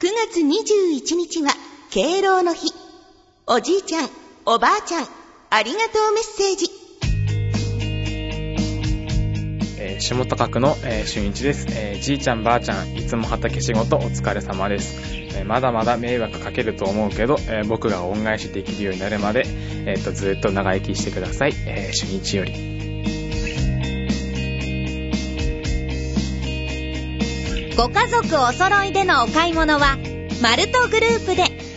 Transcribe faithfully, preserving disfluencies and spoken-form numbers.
くがつにじゅういちにちは敬老の日。おじいちゃん、おばあちゃん、ありがとうメッセージ。 えー、下高区の、えー、俊一です、えー。じいちゃんばあちゃん、いつも畑仕事お疲れ様です。えー、まだまだ迷惑かけると思うけど、えー、僕が恩返しできるようになるまで、えー、とずっと長生きしてください。えー、俊一より。 ご家族お揃いでのお買い物はマルトグループで。